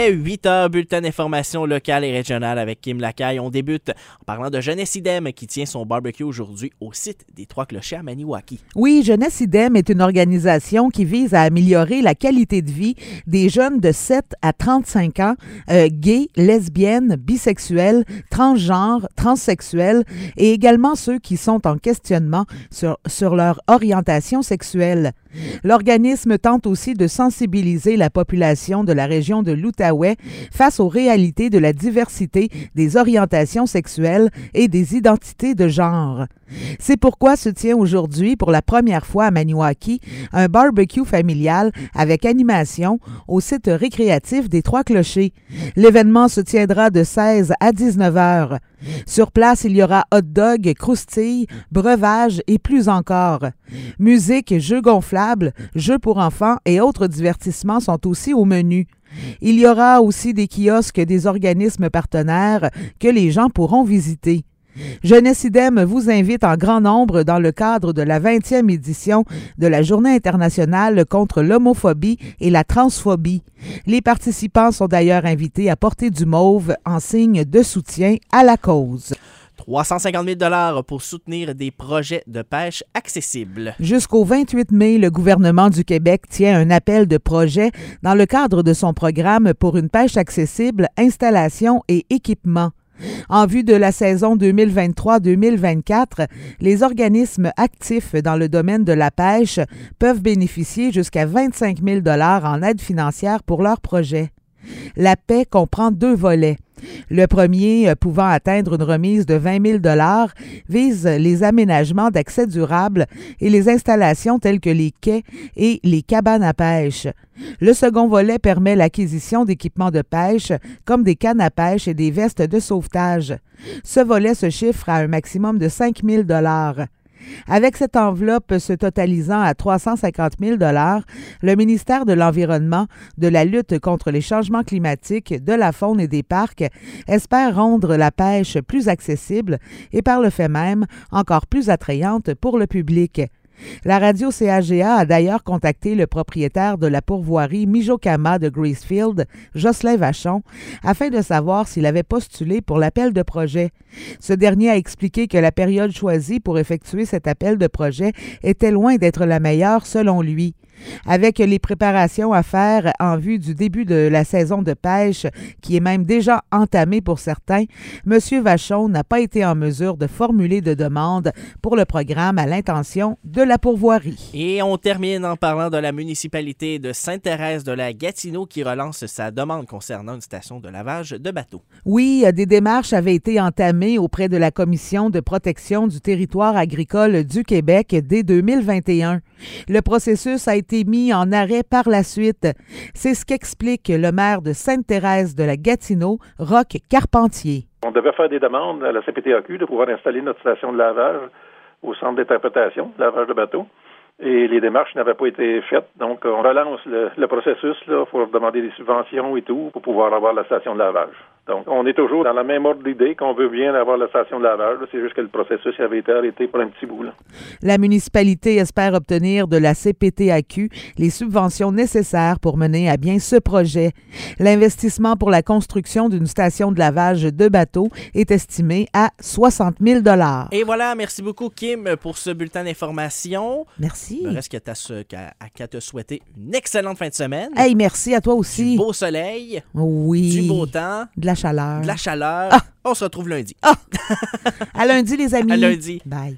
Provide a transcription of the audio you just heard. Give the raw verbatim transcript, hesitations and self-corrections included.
est huit heures, bulletin d'information locale et régionale avec Kim Lacaille. On débute en parlant de Jeunesse Idem qui tient son barbecue aujourd'hui au site des Trois-Clochers à Maniwaki. Oui, Jeunesse Idem est une organisation qui vise à améliorer la qualité de vie des jeunes de sept à trente-cinq ans, euh, gays, lesbiennes, bisexuels, transgenres, transsexuels et également ceux qui sont en questionnement sur, sur leur orientation sexuelle. L'organisme tente aussi de sensibiliser la population de la région de l'Outaouais face aux réalités de la diversité des orientations sexuelles et des identités de genre. C'est pourquoi se tient aujourd'hui, pour la première fois à Maniwaki, un barbecue familial avec animation au site récréatif des Trois-Clochers. L'événement se tiendra de seize à dix-neuf heures. Sur place, il y aura hot dog, croustilles, breuvages et plus encore. Musique, jeux gonflables, jeux pour enfants et autres divertissements sont aussi au menu. Il y aura aussi des kiosques des organismes partenaires que les gens pourront visiter. Jeunesse Idem vous invite en grand nombre dans le cadre de la vingtième édition de la Journée internationale contre l'homophobie et la transphobie. Les participants sont d'ailleurs invités à porter du mauve en signe de soutien à la cause. trois cent cinquante mille dollars pour soutenir des projets de pêche accessibles. Jusqu'au vingt-huit mai, le gouvernement du Québec tient un appel de projet dans le cadre de son programme pour une pêche accessible, installation et équipement. En vue de la saison deux mille vingt-trois deux mille vingt-quatre, les organismes actifs dans le domaine de la pêche peuvent bénéficier jusqu'à vingt-cinq mille dollars en aide financière pour leurs projets. La P A I comprend deux volets. Le premier, pouvant atteindre une remise de vingt mille dollars, vise les aménagements d'accès durable et les installations telles que les quais et les cabanes à pêche. Le second volet permet l'acquisition d'équipements de pêche comme des cannes à pêche et des vestes de sauvetage. Ce volet se chiffre à un maximum de cinq mille dollars. Avec cette enveloppe se totalisant à trois cent cinquante mille dollars, le ministère de l'Environnement, de la lutte contre les changements climatiques, de la faune et des parcs espère rendre la pêche plus accessible et par le fait même encore plus attrayante pour le public. La radio C A G A a d'ailleurs contacté le propriétaire de la pourvoirie Mijokama de Gracefield, Jocelyn Vachon, afin de savoir s'il avait postulé pour l'appel de projet. Ce dernier a expliqué que la période choisie pour effectuer cet appel de projet était loin d'être la meilleure selon lui. Avec les préparations à faire en vue du début de la saison de pêche, qui est même déjà entamée pour certains, M. Vachon n'a pas été en mesure de formuler de demande pour le programme à l'intention de la pourvoirie. Et on termine en parlant de la municipalité de Sainte-Thérèse de la Gatineau qui relance sa demande concernant une station de lavage de bateaux. Oui, des démarches avaient été entamées auprès de la Commission de protection du territoire agricole du Québec dès deux mille vingt et un. Le processus a été mis en arrêt par la suite. C'est ce qu'explique le maire de Sainte-Thérèse de la Gatineau, Roch Carpentier. On devait faire des demandes à la C P T A Q de pouvoir installer notre station de lavage au centre d'interprétation, lavage de bateaux. Et les démarches n'avaient pas été faites. Donc, on relance le, le processus là, pour demander des subventions et tout pour pouvoir avoir la station de lavage. Donc, on est toujours dans la même ordre d'idée qu'on veut bien avoir la station de lavage. C'est juste que le processus avait été arrêté pour un petit bout. Là. La municipalité espère obtenir de la C P T A Q les subventions nécessaires pour mener à bien ce projet. L'investissement pour la construction d'une station de lavage de bateaux est estimé à soixante mille dollars. Et voilà, merci beaucoup Kim pour ce bulletin d'information. Merci. Il me reste qu'à, qu'à, qu'à te souhaiter une excellente fin de semaine. Hey, merci à toi aussi. Du beau soleil. Oui. Du beau temps. De la chaleur. De la chaleur. Ah. On se retrouve lundi. Ah. À lundi, les amis. À lundi. Bye.